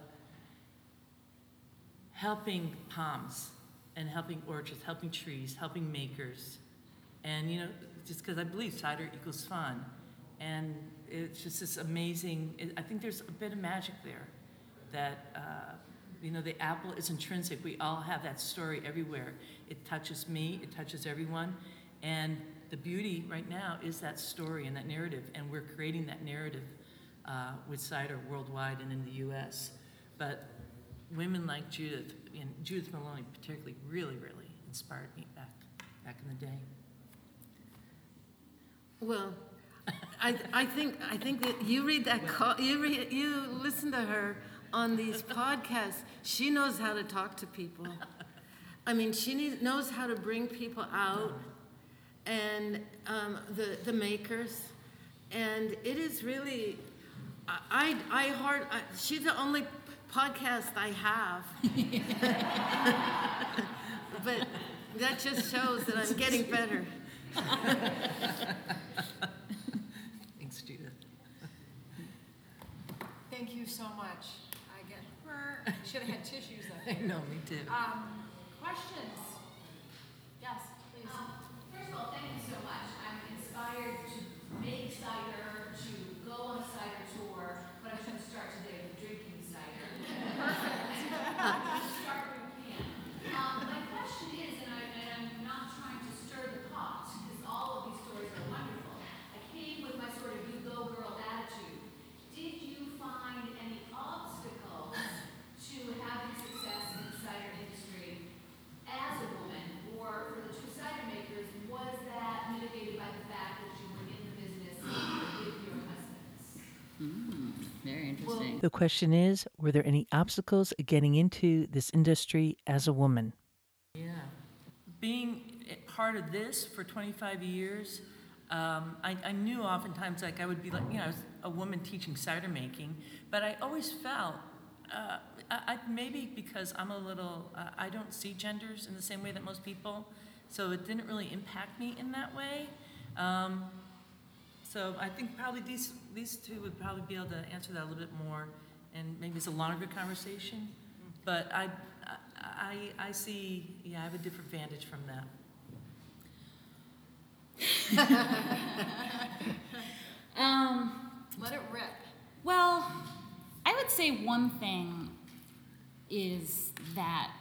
helping palms and helping orchards, helping trees, helping makers. And, you know, just because I believe cider equals fun. And it's just this amazing, it, I think there's a bit of magic there that, uh, you know, the apple is intrinsic. We all have that story everywhere. It touches me, it touches everyone. And the beauty right now is that story and that narrative, and we're creating that narrative uh, with cider worldwide and in the U S. But women like Judith, and Judith Maloney particularly, really, really inspired me back back in the day. Well, I I think I think that you read that call, you read, you listen to her on these podcasts. She knows how to talk to people. I mean, she need, knows how to bring people out, and um, the the makers, and it is really. I, I hard, I, she's the only podcast I have. But that just shows that I'm getting better. Thanks, Judith. Thank you so much. I get her. Should have had tissues up I there. know, me too. Um, questions? Yes, please. First of all, thank you so much. I'm inspired to make cider, to go on a cider tour, but I'm going to start today with drinking cider. Perfect. Start where you can. Um, my question is, and, I, and I'm not trying to stir the pot, because all of these stories are wonderful. I came with my sort of you go girl attitude. Did you find any obstacles to having success in the cider industry as a woman, or for the two cider makers, was that mitigated by the fact that you were in the business with your husbands? Very interesting. The question is, were there any obstacles getting into this industry as a woman? Yeah. Being part of this for twenty-five years, um, I, I knew oftentimes like I would be like, you know, I was a woman teaching cider making, but I always felt, uh, I, I, maybe because I'm a little, uh, I don't see genders in the same way that most people, so it didn't really impact me in that way. Um, so I think probably these, these two would probably be able to answer that a little bit more, and maybe it's a longer conversation, but I, I, I see, yeah, I have a different vantage from that. Um, Let it rip. well, I would say one thing is that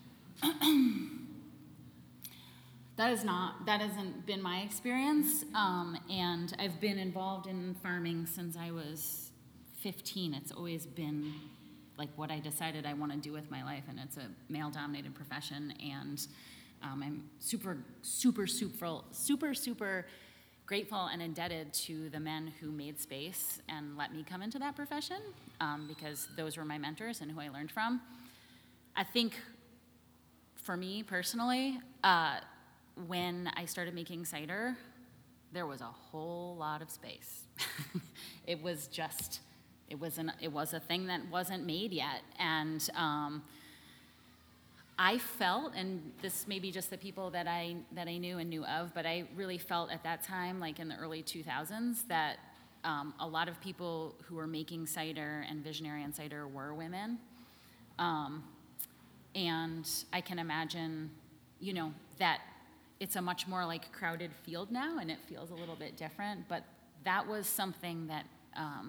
that is not, that hasn't been my experience. Um, and I've been involved in farming since I was fifteen. It's always been like what I decided I want to do with my life, and it's a male-dominated profession. And um, I'm super, super, super, super, super grateful and indebted to the men who made space and let me come into that profession, um, because those were my mentors and who I learned from. I think for me personally, uh, when I started making cider, there was a whole lot of space. It was just, it was an, it was a thing that wasn't made yet. And um, I felt, and this may be just the people that I that I knew and knew of, but I really felt at that time, like in the early two thousands, that um, a lot of people who were making cider and visionary on cider were women. Um, and I can imagine, you know, that it's a much more like crowded field now, and it feels a little bit different, but that was something that um,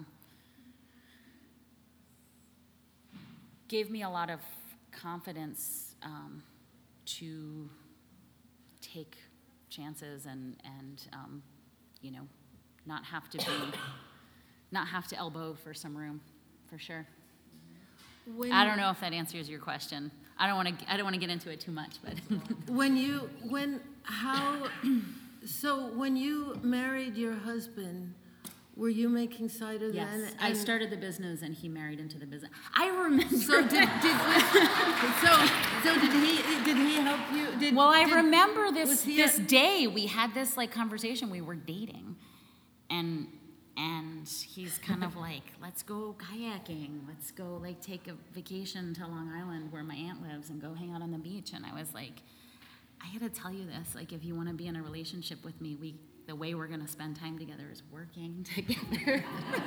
gave me a lot of confidence um, to take chances and, and um, you know, not have to be, not have to elbow for some room, for sure. When, I don't know if that answers your question. I don't want to. I don't want to get into it too much, but when you, when, how, so when you married your husband, were you making cider yes, then? I And- started the business, and he married into the business. I remember. So did, did so so did he did he help you? Did, well, I did- remember was this he this a- day we had this like conversation. We were dating, and and he's kind of like, let's go kayaking. Let's go like take a vacation to Long Island where my aunt lives and go hang out on the beach. And I was like, I gotta tell you this. Like, if you want to be in a relationship with me, we the way we're gonna spend time together is working together.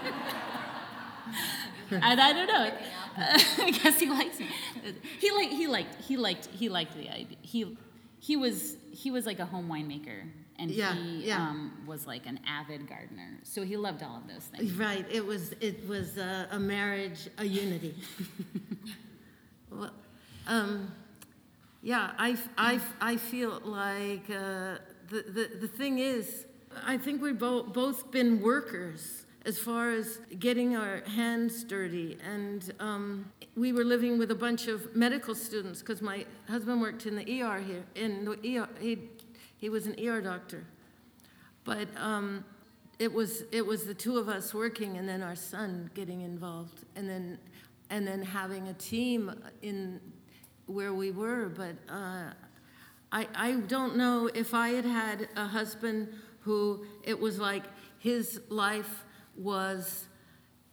And I don't know. I guess he likes me. He like he liked he liked he liked the idea. He he was he was like a home winemaker, and Yeah, he yeah. um, was like an avid gardener. So he loved all of those things. Right. It was it was a, a marriage, a unity. Well, um, yeah, I, I, I feel like uh, the, the the thing is, I think we've bo- both been workers as far as getting our hands dirty. And um, we were living with a bunch of medical students because my husband worked in the E R here. In the E R, he, he was an E R doctor. But um, it was it was the two of us working, and then our son getting involved, and then and then having a team in where we were. But uh, I I don't know if I had had a husband who it was like his life was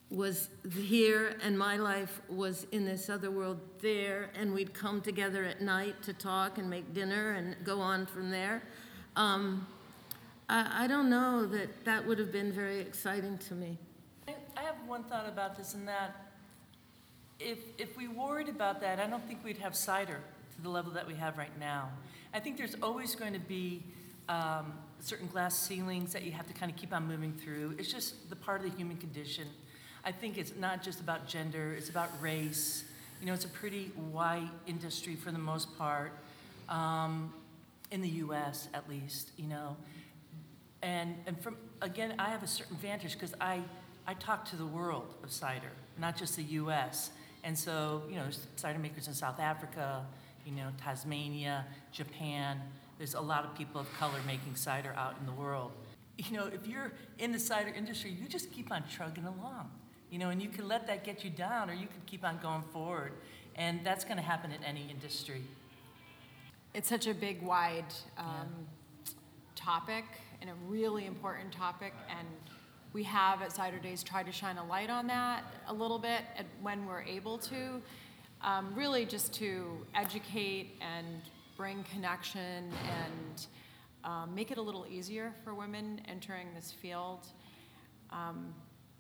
was here, and my life was in this other world there, and we'd come together at night to talk and make dinner and go on from there. Um, I, I don't know that that would have been very exciting to me. I have one thought about this, and that if if we worried about that, I don't think we'd have cider to the level that we have right now. I think there's always going to be um, certain glass ceilings that you have to kind of keep on moving through. It's just the part of the human condition. I think it's not just about gender, it's about race. You know, it's a pretty white industry for the most part, um, in the U S at least, you know. And and from, again, I have a certain vantage because I, I talk to the world of cider, not just the U S. And so, you know, there's cider makers in South Africa, you know, Tasmania, Japan. There's a lot of people of color making cider out in the world. You know, if you're in the cider industry, you just keep on trugging along. You know, and you can let that get you down, or you can keep on going forward. And that's going to happen in any industry. It's such a big, wide um, yeah. topic, and a really important topic. And we have at Cider Days tried to shine a light on that a little bit when we're able to, um, really just to educate and bring connection and um, make it a little easier for women entering this field. Um,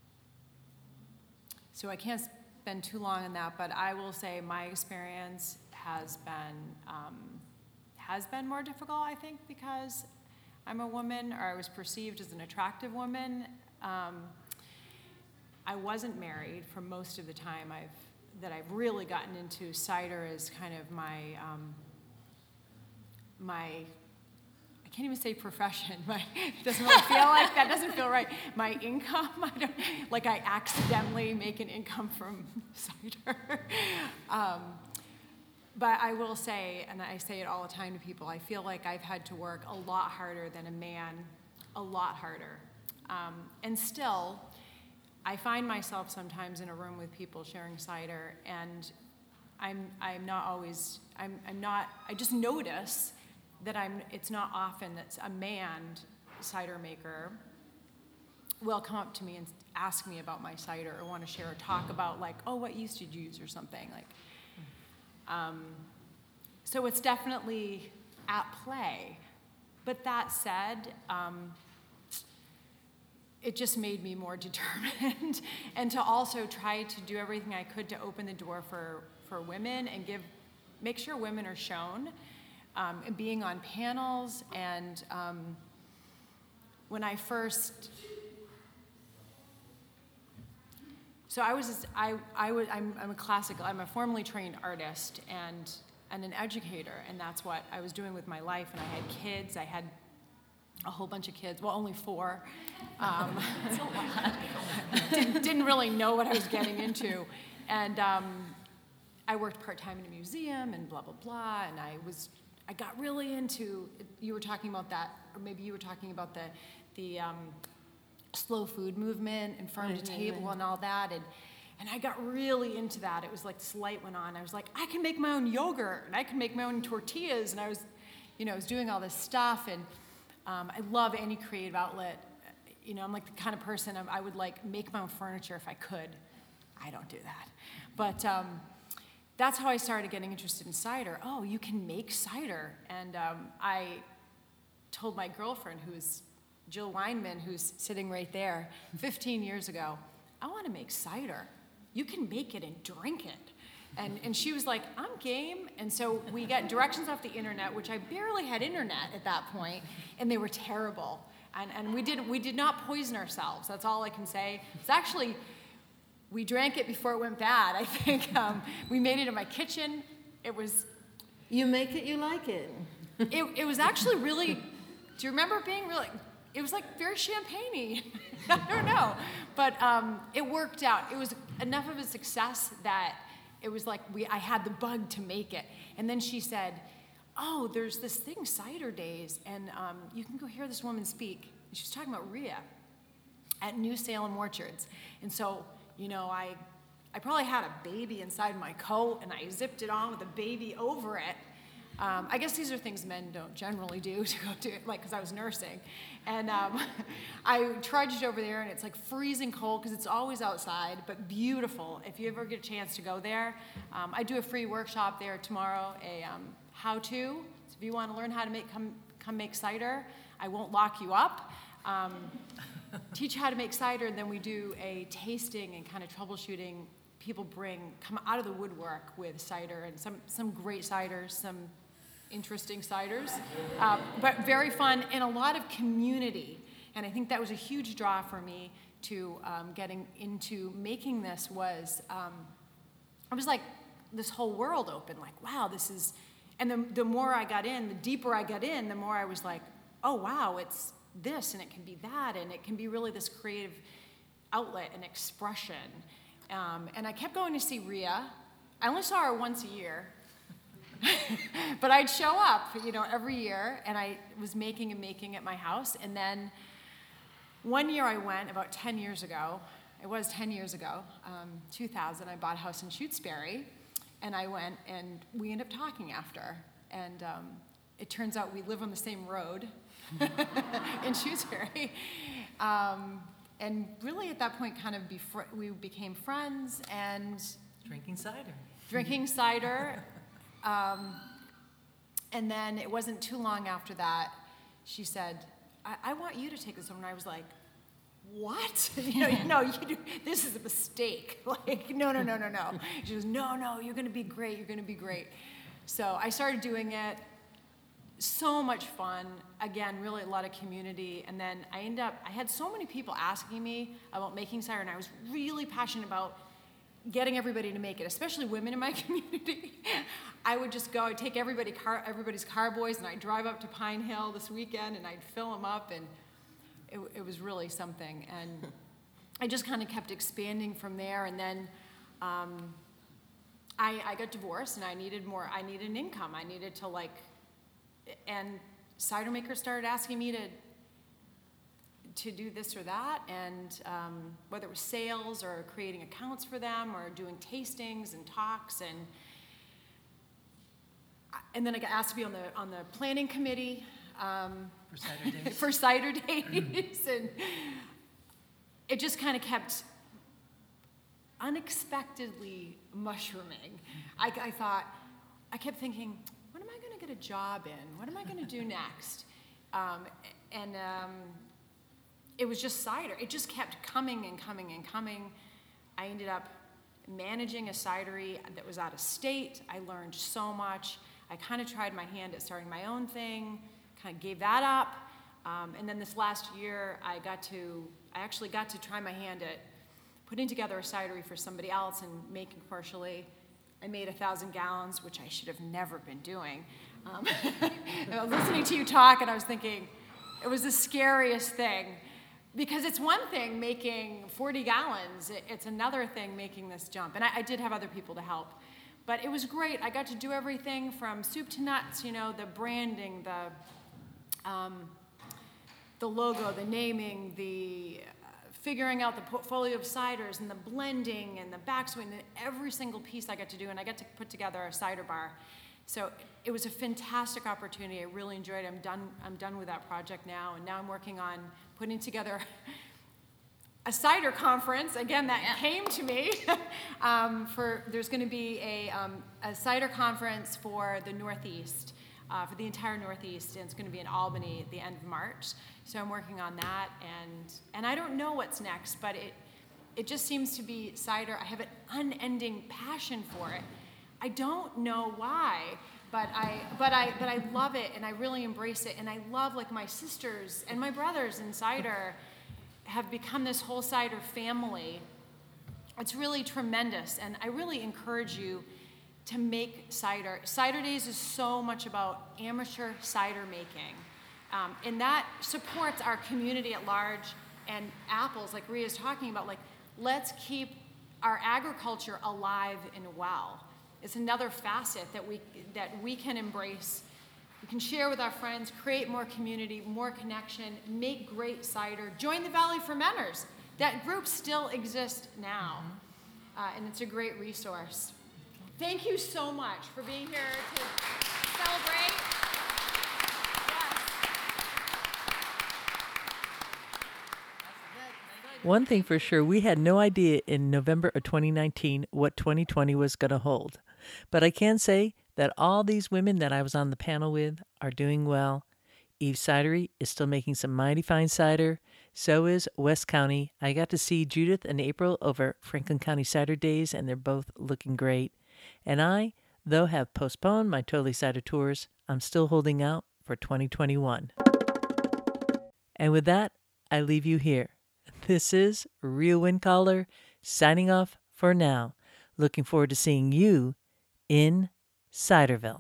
So I can't spend too long on that, but I will say my experience has been um, has been more difficult, I think, because I'm a woman, or I was perceived as an attractive woman. Um, I wasn't married for most of the time I've that I've really gotten into cider as kind of my um, my. I can't even say profession. My, it doesn't really feel like that. Doesn't feel right. My income. I don't, like I accidentally make an income from cider. um, but I will say, and I say it all the time to people, I feel like I've had to work a lot harder than a man, a lot harder. Um, and still, I find myself sometimes in a room with people sharing cider, and I'm I'm not always. I'm I'm not. I just notice that I'm, it's not often that a man cider maker will come up to me and ask me about my cider or want to share or talk about like, oh, what yeast did you use or something like. Um, so it's definitely at play. But that said, um, it just made me more determined and to also try to do everything I could to open the door for, for women and give, make sure women are shown. Um, and being on panels, and um, when I first, so I was, I, I was, I'm, I'm a classical, I'm a formally trained artist and, and an educator, and that's what I was doing with my life, and I had kids, I had a whole bunch of kids, well, only four. Um, That's a lot. didn't, didn't really know what I was getting into, and um, I worked part-time in a museum, and blah, blah, blah, and I was, I got really into, you were talking about that, or maybe you were talking about the the um, slow food movement and farm to table and all that, and and I got really into that. It was like this light went on. I was like, I can make my own yogurt, and I can make my own tortillas, and I was, you know, I was doing all this stuff, and um, I love any creative outlet. You know, I'm like the kind of person I'm, I would like make my own furniture if I could. I don't do that, but. Um, That's how I started getting interested in cider. Oh, you can make cider. And um, I told my girlfriend, who's Jill Weinman, who's sitting right there, fifteen years ago, I want to make cider. You can make it and drink it. And, and she was like, I'm game. And so we got directions off the internet, which I barely had internet at that point, and they were terrible. And, and we, did, we did not poison ourselves. That's all I can say. It's actually... We drank it before it went bad, I think. Um, we made it in my kitchen. It was... You make it, you like it. it, it was actually really... Do you remember it being really... It was like very champagne-y. I don't know. But um, it worked out. It was enough of a success that it was like we. I had the bug to make it. And then she said, oh, there's this thing, Cider Days, and um, you can go hear this woman speak. And she was talking about Rhea at New Salem Orchards. And so... You know, I, I probably had a baby inside my coat, and I zipped it on with a baby over it. Um, I guess these are things men don't generally do to go do it, like, because I was nursing. And um, I trudged over there, and it's like freezing cold because it's always outside, but beautiful. If you ever get a chance to go there, um, I do a free workshop there tomorrow, a um, how-to. So if you want to learn how to make, come, come make cider, I won't lock you up. Um, teach you how to make cider, and then we do a tasting and kind of troubleshooting. People bring, come out of the woodwork with cider, and some, some great ciders, some interesting ciders, uh, but very fun, and a lot of community. And I think that was a huge draw for me to um, getting into making this was, um, I was like, this whole world opened, like, wow, this is, and the, the more I got in, the deeper I got in, the more I was like, oh, wow, it's this, and it can be that, and it can be really this creative outlet and expression. Um, and I kept going to see Rhea. I only saw her once a year. But I'd show up, you know, every year, and I was making and making at my house. And then one year I went, about ten years ago, it was ten years ago, um, two thousand, I bought a house in Shutesbury, and I went, and we ended up talking after. And um, it turns out we live on the same road in Shutesbury. Um, and really at that point, kind of befri- we became friends, and Drinking cider. drinking cider. Um, and then it wasn't too long after that, she said, I, I want you to take this home. And I was like, what? you know, no, you do, this is a mistake. Like, no, no, no, no, no. She goes, no, no, you're going to be great. You're going to be great. So I started doing it. So much fun. Again, really a lot of community. And then I ended up, I had so many people asking me about making cider, and I was really passionate about getting everybody to make it, especially women in my community. I would just go, I'd take everybody car, everybody's carboys, and I'd drive up to Pine Hill this weekend, and I'd fill them up, and it, it was really something. And I just kind of kept expanding from there, and then um, I, I got divorced, and I needed more, I needed an income. I needed to, like, and cider makers started asking me to to do this or that, and um, whether it was sales or creating accounts for them or doing tastings and talks, and and then I got asked to be on the on the planning committee um, For cider days. for cider days, and it just kind of kept unexpectedly mushrooming. I, I thought, I kept thinking, what am I going to get a job in? What am I going to do next? Um, and um, it was just cider. It just kept coming and coming and coming. I ended up managing a cidery that was out of state. I learned so much. I kind of tried my hand at starting my own thing, kind of gave that up. Um, and then this last year, I got to, I actually got to try my hand at putting together a cidery for somebody else and making commercially. I made a thousand gallons, which I should have never been doing. Um, I was listening to you talk, and I was thinking, it was the scariest thing. Because it's one thing making forty gallons, it, it's another thing making this jump. And I, I did have other people to help. But it was great. I got to do everything from soup to nuts, you know, the branding, the, um, the logo, the naming, the uh, figuring out the portfolio of ciders and the blending and the backswing, and every single piece I got to do. And I got to put together a cider bar. So it was a fantastic opportunity. I really enjoyed it. I'm done, I'm done with that project now. And now I'm working on putting together a cider conference. Again, that yeah. came to me. um, for There's going to be a, um, a cider conference for the Northeast, uh, for the entire Northeast, and it's going to be in Albany at the end of March. So I'm working on that, and and I don't know what's next, but it it just seems to be cider. I have an unending passion for it. I don't know why, but I but I but I love it, and I really embrace it, and I love, like, my sisters and my brothers in cider have become this whole cider family. It's really tremendous, and I really encourage you to make cider. Cider Days is so much about amateur cider making, um, and that supports our community at large. And apples, like Rhea's talking about, like, let's keep our agriculture alive and well. It's another facet that we that we can embrace. We can share with our friends, create more community, more connection, make great cider. Join the Valley Fermenters. That group still exists now, uh, and it's a great resource. Thank you so much for being here to celebrate. One thing for sure, we had no idea in November of twenty nineteen what twenty twenty was going to hold. But I can say that all these women that I was on the panel with are doing well. Eve Cidery is still making some mighty fine cider. So is West County. I got to see Judith and April over Franklin County Cider Days, and they're both looking great. And I, though have postponed my Totally Cider tours, I'm still holding out for twenty twenty-one. And with that, I leave you here. This is Real Wind Caller signing off for now. Looking forward to seeing you in Ciderville.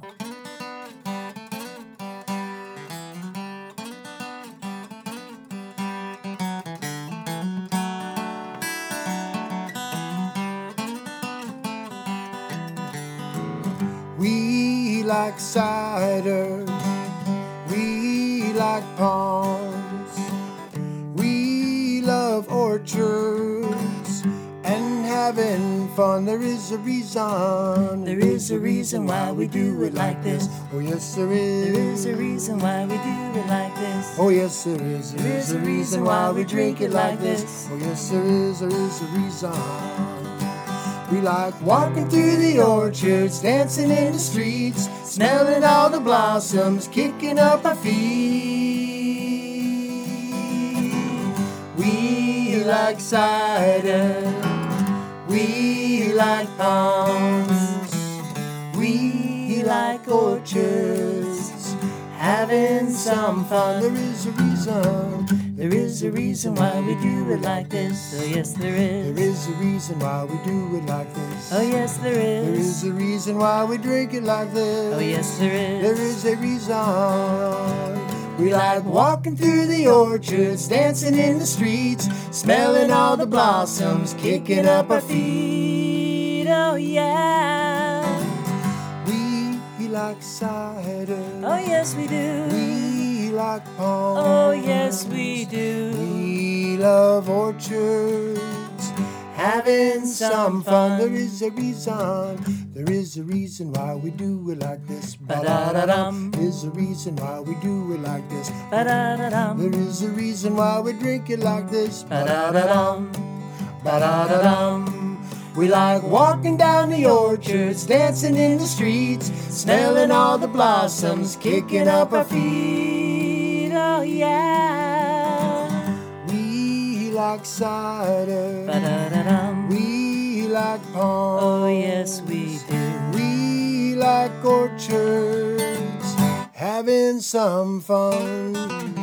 We like cider, we like ponds, we love orchards and having fun. There is a reason, There is a reason why we do it like this. Oh yes there is, There is a reason why we do it like this. oh yes there is, There is a reason why we drink it like this. Oh yes there is, there is a reason. We like walking through the orchards, dancing in the streets, smelling all the blossoms, kicking up our feet. We like cider, we like ponds, we like orchards, having some fun. There is a reason, There is a reason why we do it like this. Oh yes, there is. there is a reason why we do it like this. Oh yes, there There is. is a reason why we drink it like this. Oh yes, there is. There is a reason. We like walking through the orchards, dancing in the streets, smelling all the blossoms, kicking up our feet. Oh yeah. We like cider. Oh yes, we do. We like ponds. Oh yes, we do. We love orchards, having some fun. There is a reason. There is a reason why we do it like this. Ba-da-da-dum. There is a reason why we do it like this. Ba-da-da-dum. There is a reason why we drink it like this. Ba-da-da-dum. Ba-da-da-dum. We like walking down the orchards, dancing in the streets, smelling all the blossoms, kicking up our feet. Oh yeah. We like cider. Ba-da-da-dum. We like ponds. Oh yes, we do. We like orchards, having some fun.